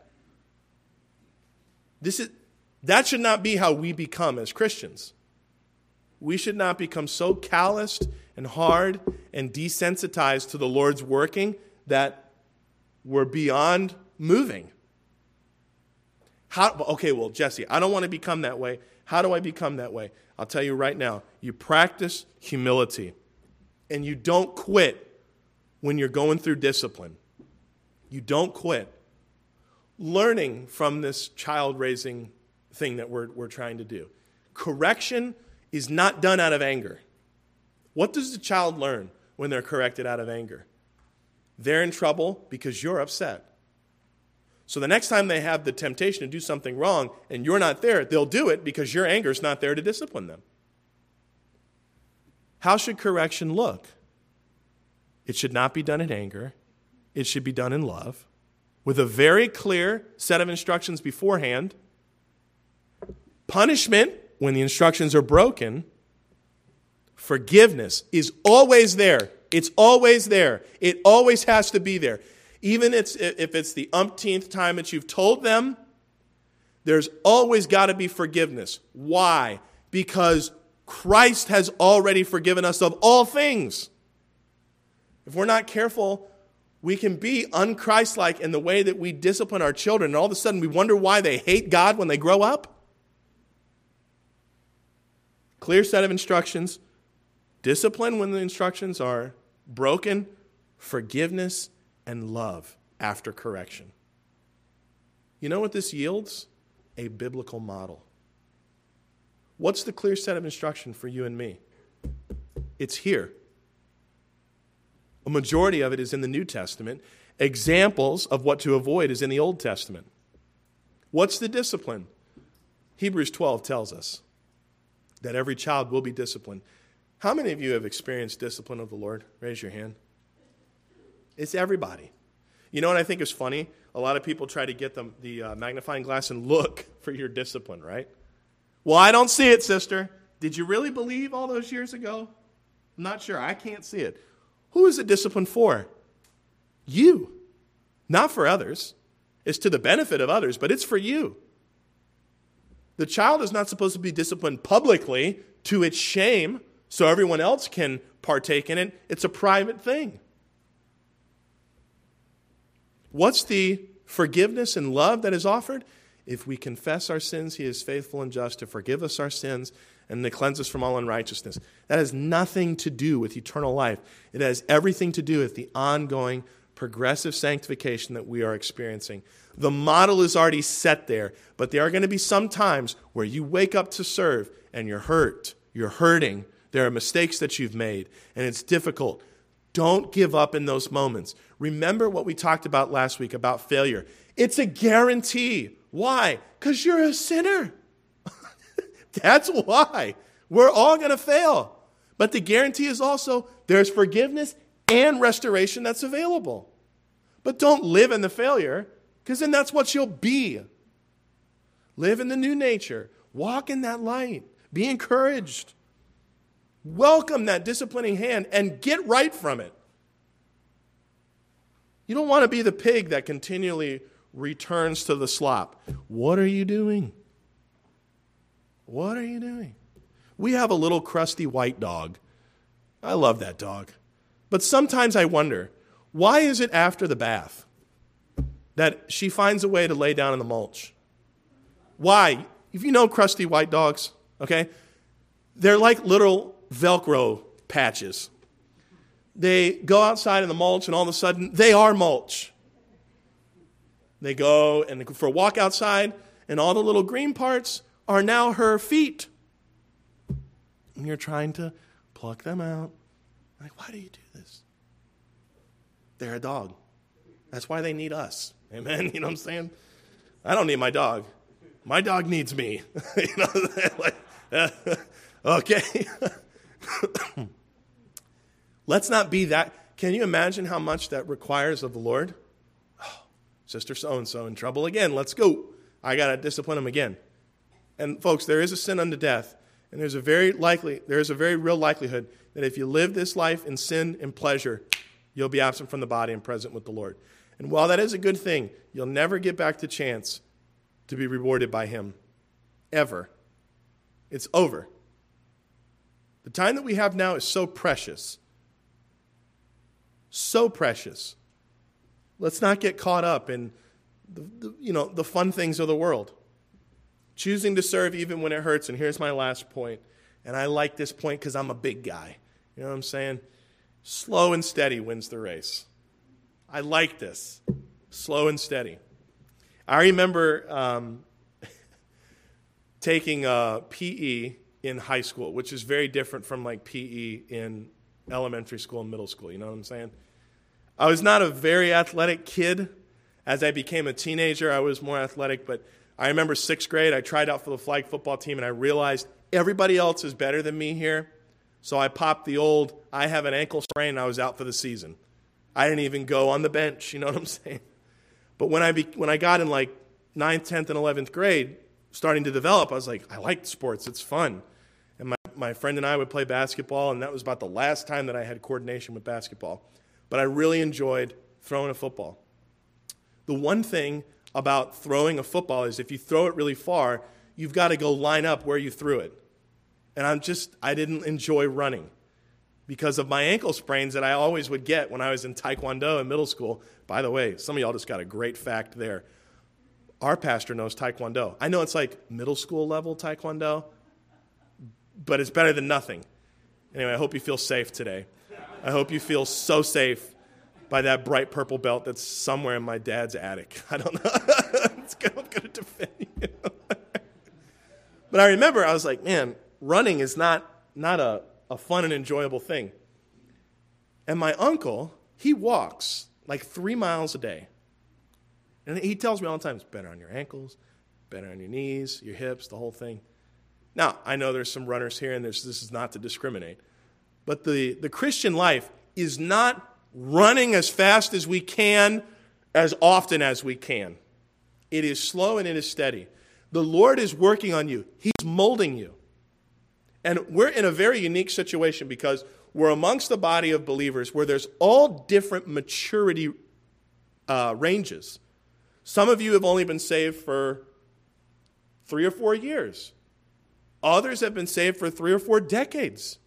That should not be how we become as Christians. We should not become so calloused and hard and desensitized to the Lord's working that we're beyond moving. Okay, well, Jesse, I don't want to become that way. How do I become that way? I'll tell you right now. You practice humility, and you don't quit when you're going through discipline. You don't quit. Learning from this child-raising thing that we're trying to do. Correction is not done out of anger. What does the child learn when they're corrected out of anger? They're in trouble because you're upset. So the next time they have the temptation to do something wrong and you're not there, they'll do it because your anger is not there to discipline them. How should correction look? It should not be done in anger. It should be done in love, with a very clear set of instructions beforehand. Punishment, when the instructions are broken. Forgiveness is always there. It's always there. It always has to be there. Even if it's the umpteenth time that you've told them, there's always got to be forgiveness. Why? Because Christ has already forgiven us of all things. If we're not careful, we can be un-Christ-like in the way that we discipline our children, and all of a sudden we wonder why they hate God when they grow up. Clear set of instructions. Discipline when the instructions are broken. Forgiveness and love after correction. You know what this yields? A biblical model. What's the clear set of instruction for you and me? It's here. A majority of it is in the New Testament. Examples of what to avoid is in the Old Testament. What's the discipline? Hebrews 12 tells us that every child will be disciplined. How many of you have experienced discipline of the Lord? Raise your hand. It's everybody. You know what I think is funny? A lot of people try to get the magnifying glass and look for your discipline, right? Well, I don't see it, sister. Did you really believe all those years ago? I'm not sure. I can't see it. Who is it disciplined for? You. Not for others. It's to the benefit of others, but it's for you. The child is not supposed to be disciplined publicly to its shame so everyone else can partake in it. It's a private thing. What's the forgiveness and love that is offered? If we confess our sins, he is faithful and just to forgive us our sins and to cleanse us from all unrighteousness. That has nothing to do with eternal life. It has everything to do with the ongoing progressive sanctification that we are experiencing. The model is already set there, but there are going to be some times where you wake up to serve and you're hurt, you're hurting. There are mistakes that you've made, and it's difficult. Don't give up in those moments. Remember what we talked about last week about failure. It's a guarantee. Why? Because you're a sinner. That's why. We're all going to fail. But the guarantee is also there's forgiveness and restoration that's available. But don't live in the failure, because then that's what you'll be. Live in the new nature. Walk in that light. Be encouraged. Welcome that disciplining hand and get right from it. You don't want to be the pig that continually returns to the slop. What are you doing? What are you doing? We have a little crusty white dog. I love that dog. But sometimes I wonder, why is it after the bath? that she finds a way to lay down in the mulch. Why? If you know crusty white dogs, okay, they're like little Velcro patches. They go outside in the mulch, and all of a sudden, they are mulch. They go and for a walk outside, and all the little green parts are now her feet. And you're trying to pluck them out. Like, why do you do this? They're a dog. That's why they need us. Amen? You know what I'm saying? I don't need my dog. My dog needs me. You know, like, okay. Let's not be that. Can you imagine how much that requires of the Lord? Oh, Sister so-and-so in trouble again. Let's go. I got to discipline him again. And folks, there is a sin unto death. And there's a very real likelihood that if you live this life in sin and pleasure, you'll be absent from the body and present with the Lord. And while that is a good thing, you'll never get back the chance to be rewarded by him. Ever. It's over. The time that we have now is so precious. So precious. Let's not get caught up in the fun things of the world. Choosing to serve even when it hurts. And here's my last point. And I like this point because I'm a big guy. You know what I'm saying? Slow and steady wins the race. I like this. Slow and steady. I remember taking PE in high school, which is very different from like PE in elementary school and middle school. You know what I'm saying? I was not a very athletic kid. As I became a teenager, I was more athletic. But I remember 6th grade, I tried out for the flag football team, and I realized everybody else is better than me here. So I popped the old, I have an ankle sprain, and I was out for the season. I didn't even go on the bench, you know what I'm saying? But when I got in like 9th, 10th, and 11th grade, starting to develop, I was like, I like sports, it's fun. And my friend and I would play basketball, and that was about the last time that I had coordination with basketball. But I really enjoyed throwing a football. The one thing about throwing a football is if you throw it really far, you've got to go line up where you threw it. And I didn't enjoy running because of my ankle sprains that I always would get when I was in Taekwondo in middle school. By the way, some of y'all just got a great fact there. Our pastor knows Taekwondo. I know it's like middle school level Taekwondo, but it's better than nothing. Anyway, I hope you feel safe today. I hope you feel so safe by that bright purple belt that's somewhere in my dad's attic. I don't know. I'm going to defend you. But I remember I was like, man, running is not a fun and enjoyable thing. And my uncle, he walks like 3 miles a day. And he tells me all the time, it's better on your ankles, better on your knees, your hips, the whole thing. Now, I know there's some runners here, and this is not to discriminate. But the Christian life is not running as fast as we can, as often as we can. It is slow and it is steady. The Lord is working on you. He's molding you. And we're in a very unique situation because we're amongst the body of believers where there's all different maturity ranges. Some of you have only been saved for 3 or 4 years. Others have been saved for 3 or 4 decades.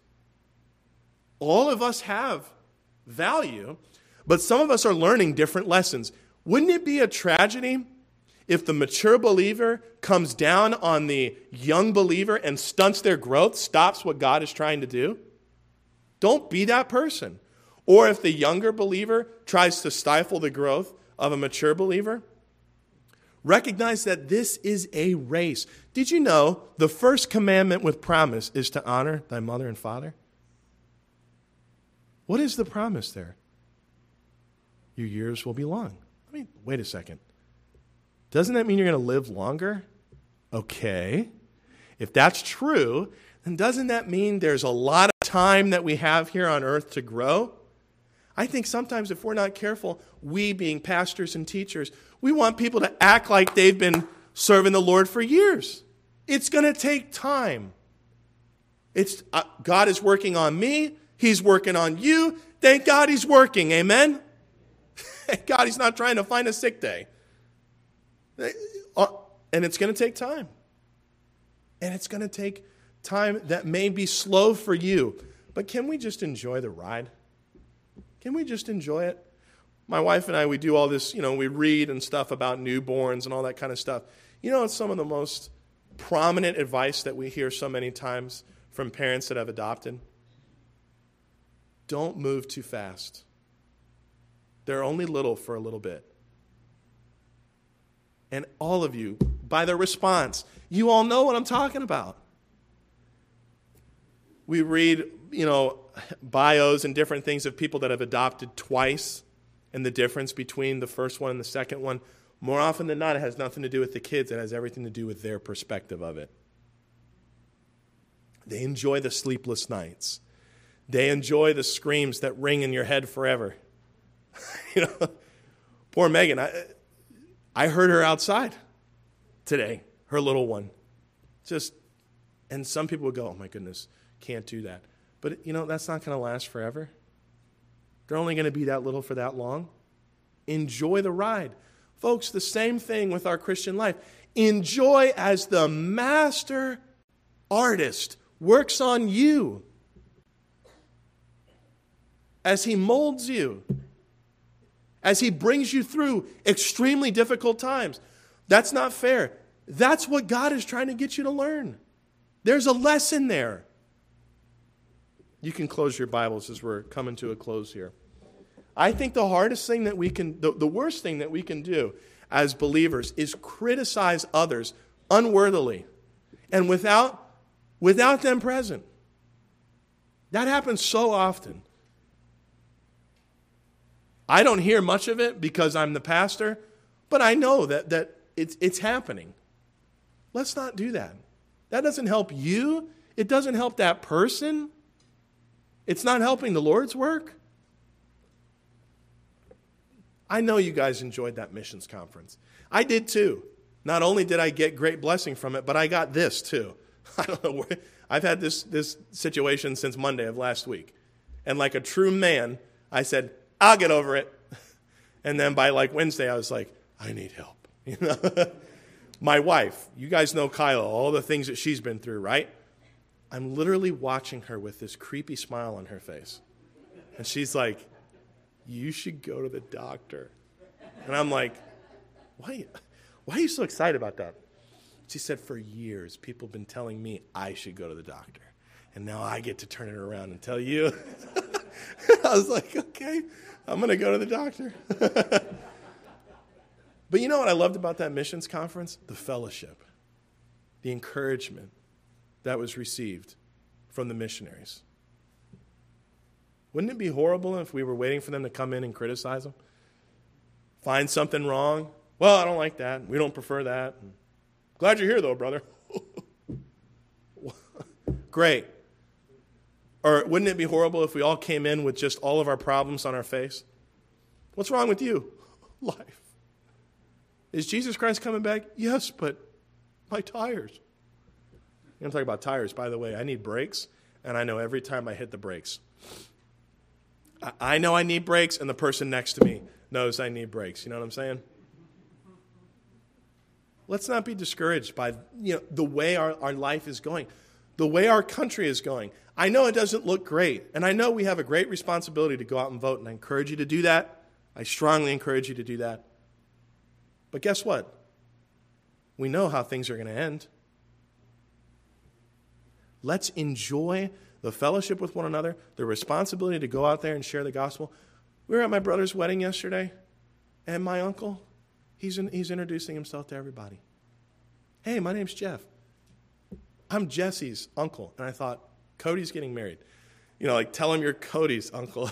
All of us have value, but some of us are learning different lessons. Wouldn't it be a tragedy if the mature believer comes down on the young believer and stunts their growth, stops what God is trying to do? Don't be that person. Or if the younger believer tries to stifle the growth of a mature believer, recognize that this is a race. Did you know the first commandment with promise is to honor thy mother and father? What is the promise there? Your years will be long. I mean, wait a second. Doesn't that mean you're going to live longer? Okay. If that's true, then doesn't that mean there's a lot of time that we have here on earth to grow? I think sometimes if we're not careful, we being pastors and teachers, we want people to act like they've been serving the Lord for years. It's going to take time. God is working on me. He's working on you. Thank God he's working. Amen? Thank God he's not trying to find a sick day. And it's going to take time. And it's going to take time that may be slow for you. But can we just enjoy the ride? Can we just enjoy it? My wife and I, we do all this, we read and stuff about newborns and all that kind of stuff. It's some of the most prominent advice that we hear so many times from parents that have adopted? Don't move too fast. They're only little for a little bit. And all of you, by their response, you all know what I'm talking about. We read, bios and different things of people that have adopted twice and the difference between the first one and the second one. More often than not, it has nothing to do with the kids. It has everything to do with their perspective of it. They enjoy the sleepless nights. They enjoy the screams that ring in your head forever. Poor Megan, I heard her outside today, her little one. And some people would go, oh my goodness, can't do that. But, that's not going to last forever. They're only going to be that little for that long. Enjoy the ride. Folks, the same thing with our Christian life. Enjoy as the master artist works on you, as he molds you, as he brings you through extremely difficult times. That's not fair. That's what God is trying to get you to learn. There's a lesson there. You can close your Bibles as we're coming to a close here. I think the hardest thing that we can, the worst thing that we can do as believers is criticize others unworthily and without them present. That happens so often. I don't hear much of it because I'm the pastor, but I know that it's happening. Let's not do that. That doesn't help you. It doesn't help that person. It's not helping the Lord's work. I know you guys enjoyed that missions conference. I did too. Not only did I get great blessing from it, but I got this too. I don't know. I've had this situation since Monday of last week. And like a true man, I said, I'll get over it. And then by like Wednesday, I was like, I need help. My wife, you guys know Kyla, all the things that she's been through, right? I'm literally watching her with this creepy smile on her face. And she's like, you should go to the doctor. And I'm like, why are you so excited about that? She said, for years, people have been telling me I should go to the doctor. And now I get to turn it around and tell you. I was like, okay, I'm going to go to the doctor. But you know what I loved about that missions conference? The fellowship, the encouragement that was received from the missionaries. Wouldn't it be horrible if we were waiting for them to come in and criticize them? Find something wrong? Well, I don't like that. We don't prefer that. Glad you're here, though, brother. Great. Or wouldn't it be horrible if we all came in with just all of our problems on our face? What's wrong with you? Life. Is Jesus Christ coming back? Yes, but my tires. I'm talking about tires, by the way. I need brakes, and I know every time I hit the brakes. I know I need brakes, and the person next to me knows I need brakes. You know what I'm saying? Let's not be discouraged by the way our life is going, the way our country is going. I know it doesn't look great, and I know we have a great responsibility to go out and vote, and I encourage you to do that. I strongly encourage you to do that. But guess what? We know how things are going to end. Let's enjoy the fellowship with one another, the responsibility to go out there and share the gospel. We were at my brother's wedding yesterday, and my uncle, he's introducing himself to everybody. Hey, my name's Jeff. I'm Jesse's uncle. And I thought, Cody's getting married. Tell him you're Cody's uncle.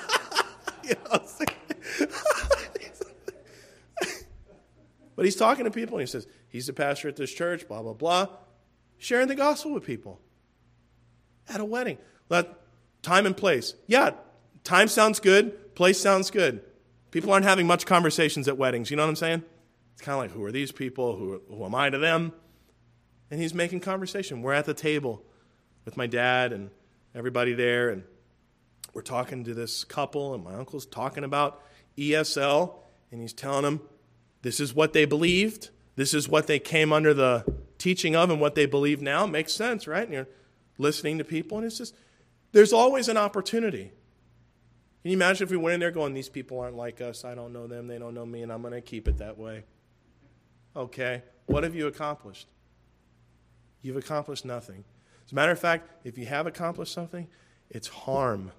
But he's talking to people, and he says, he's the pastor at this church, blah, blah, blah. Sharing the gospel with people. At a wedding. Time and place. Yeah, time sounds good. Place sounds good. People aren't having much conversations at weddings. You know what I'm saying? It's kind of like, who are these people? Who am I to them? And he's making conversation. We're at the table with my dad and everybody there, and we're talking to this couple, and my uncle's talking about ESL, and he's telling them this is what they believed. This is what they came under the teaching of, and what they believe now. Makes sense, right? And you're listening to people, and it's just, there's always an opportunity Can you imagine if we went in there going, these people aren't like us, I don't know them, they don't know me, and I'm going to keep it that way? Okay, what have you accomplished? You've accomplished nothing. As a matter of fact, if you have accomplished something, it's harm.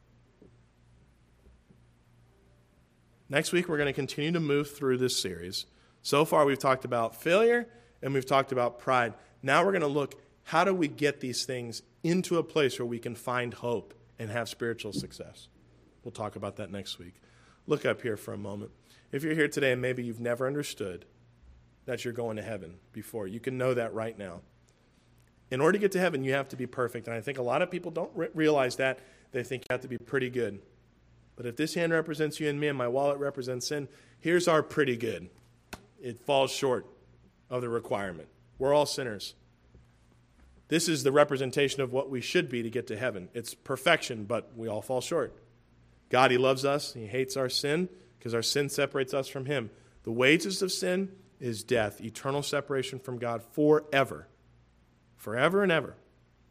Next week, we're going to continue to move through this series. So far, we've talked about failure and we've talked about pride. Now we're going to look, how do we get these things into a place where we can find hope and have spiritual success? We'll talk about that next week. Look up here for a moment. If you're here today and maybe you've never understood that you're going to heaven before, you can know that right now. In order to get to heaven, you have to be perfect. And I think a lot of people don't realize that. They think you have to be pretty good. But if this hand represents you and me and my wallet represents sin, here's our pretty good. It falls short of the requirement. We're all sinners. This is the representation of what we should be to get to heaven. It's perfection, but we all fall short. God, He loves us. He hates our sin because our sin separates us from Him. The wages of sin is death, eternal separation from God forever. Forever and ever.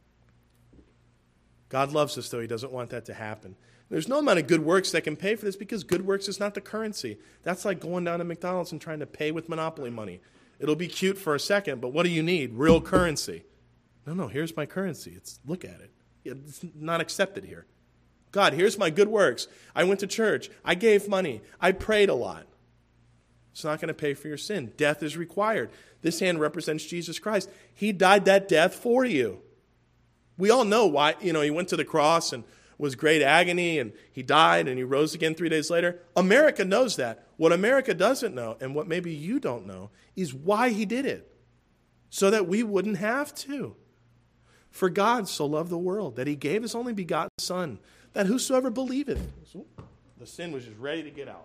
God loves us, though He doesn't want that to happen. There's no amount of good works that can pay for this because good works is not the currency. That's like going down to McDonald's and trying to pay with Monopoly money. It'll be cute for a second, but what do you need? Real currency. No, here's my currency. Look at it. It's not accepted here. God, here's my good works. I went to church. I gave money. I prayed a lot. It's not going to pay for your sin. Death is required. This hand represents Jesus Christ. He died that death for you. We all know why. He went to the cross and was great agony, and He died, and He rose again 3 days later. America knows that. What America doesn't know, and what maybe you don't know, is why He did it. So that we wouldn't have to. For God so loved the world that He gave His only begotten Son, that whosoever believeth. The sin was just ready to get out.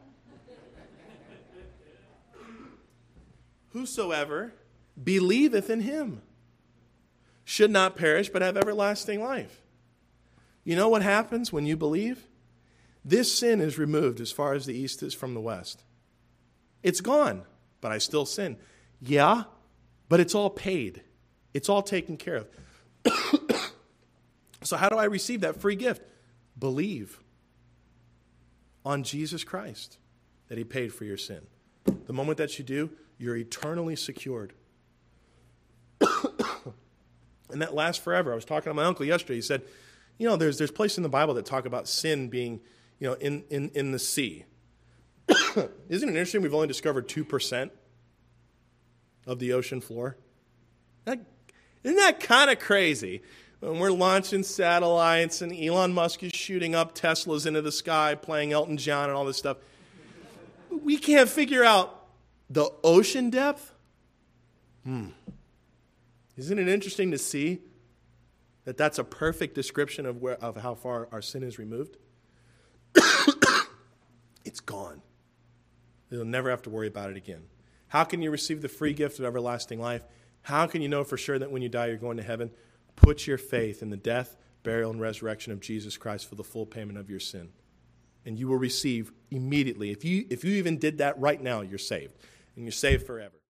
Whosoever believeth in Him should not perish but have everlasting life. You know what happens when you believe? This sin is removed as far as the east is from the west. It's gone, but I still sin. Yeah, but it's all paid. It's all taken care of. So how do I receive that free gift? Believe on Jesus Christ, that He paid for your sin. The moment that you do, you're eternally secured. And that lasts forever. I was talking to my uncle yesterday. He said, there's places in the Bible that talk about sin being, in the sea. Isn't it interesting we've only discovered 2% of the ocean floor? Isn't that kind of crazy? When we're launching satellites and Elon Musk is shooting up Teslas into the sky, playing Elton John and all this stuff, we can't figure out the ocean depth? Isn't it interesting to see that that's a perfect description of how far our sin is removed? It's gone. You'll never have to worry about it again. How can you receive the free gift of everlasting life? How can you know for sure that when you die you're going to heaven? Put your faith in the death, burial, and resurrection of Jesus Christ for the full payment of your sin. And you will receive immediately. If you even did that right now, you're saved. And you're saved forever.